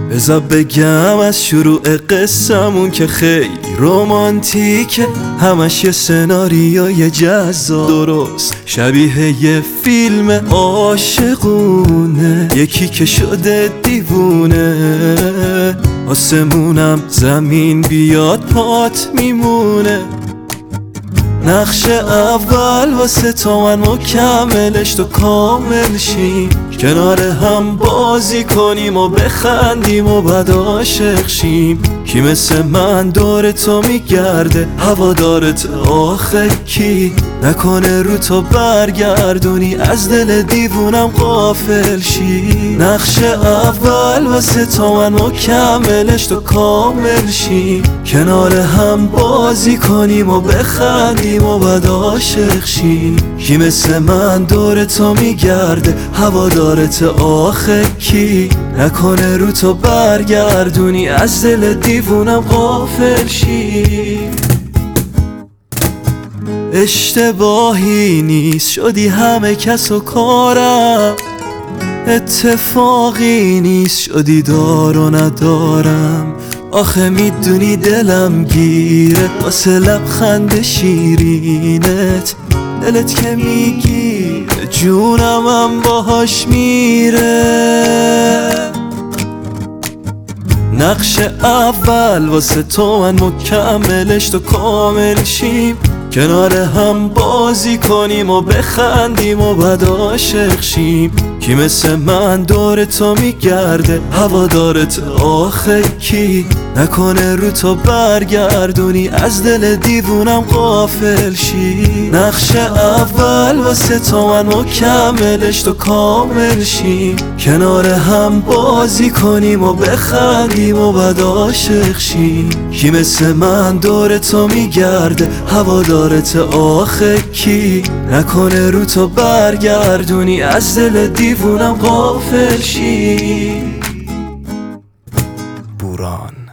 بذار بگم از شروع قصه‌مون که خیلی رمانتیکه، همش یه سناریوی جذاب، درست شبیه یه فیلم عاشقونه. یکی که شده دیوونه، آسمونم زمین بیاد پات میمونه. نقش اول واسه تو من مکملش، تو کامل شیم، کنار هم بازی کنیم و بخندیم و بعد عاشق شیم. کی مثل من دور تو میگرده، هوادارت آخه کی؟ نکنه رو تو برگردونی از دل دیوونم غافل شی. نقش اول واسه تو من مکملش، تو کامل شیم، کنار هم بازی کنیم و بخندیم و بعد عاشق شیم. کی مثل من دور تو میگرده، هوادارت آخه کی؟ نکنه رو تو برگردونی از دل دیوونم غافل شی. اشتباهی نیست شدی همه کس و کارم، اتفاقی نیست شدی دار و ندارم. آخه میدونی دلم گیره واسه لبخند شیرینت، دلت که میگیره جونم هم باهاش میره. نقش اول واسه تو من مکملش، تو کامل شیم، کنار هم بازی کنیم و بخندیم و بعد عاشق شیم. کی مثل من دور تو میگرده، هوادارت آخه کی؟ نکنه رو تو برگردونی از دل دیوونم غافل شی. نقش اول واسه تو من مکملش، تو کامل شیم، کنار هم بازی کنیم و بخندیم و بعد عاشق شیم. کی مثل من دور تو میگرده، هوادارت آخه کی؟ نکنه رو تو برگردونی از دل دیوونم غافل شی. بوران.